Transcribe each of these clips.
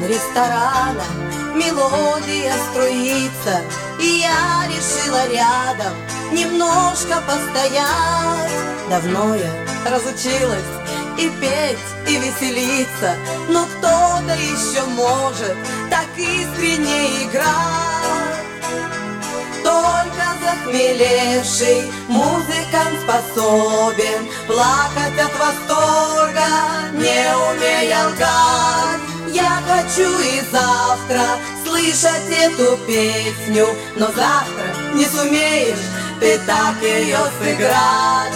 ресторана мелодия струится, и я решила рядом немножко постоять. Давно я разучилась и петь, и веселиться, но кто-то еще может так искренне играть. Только захмелевший музыкант способен плакать от восторга, не умея лгать. Я хочу и завтра слышать эту песню, но завтра не сумеешь ты так ее сыграть.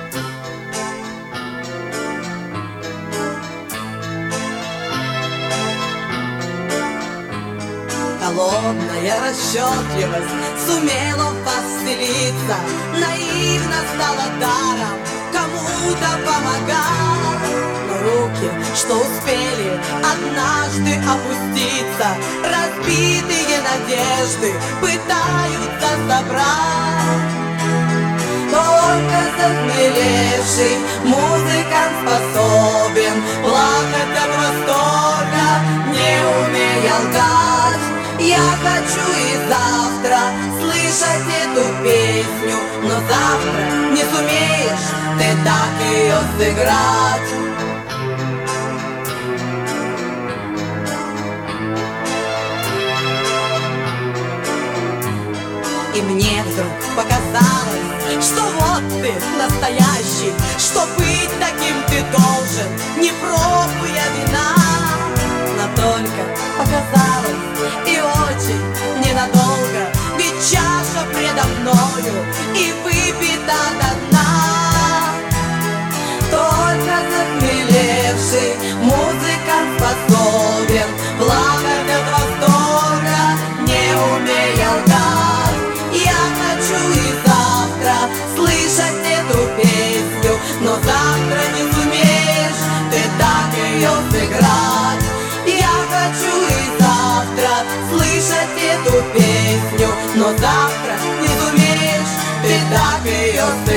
Холодная расчетливость сумела в вас вселиться, наивно стала даром кому-то помогать. Но руки, что успели однажды опуститься, разбитые надежды пытаются собрать. Только захмелевший музыкант способен плакать от восторга, не умея лгать. Я хочу и завтра слышать эту песню, но завтра не сумеешь ты так ее сыграть. И мне вдруг показалось, что вот ты настоящий, что быть таким ты должен, не пробуя вина. Но только показалось и очень ненадолго, ведь чаша предо мною и выпита до дна. Только захмелевший музыкант способен плакать от восторга, не умея лгать. Я хочу и завтра слышать эту песню, но завтра не сумеешь ты так ее сыграть. Я хочу и завтра слышать эту песню, но завтра не сумеешь ты так ее сыграть.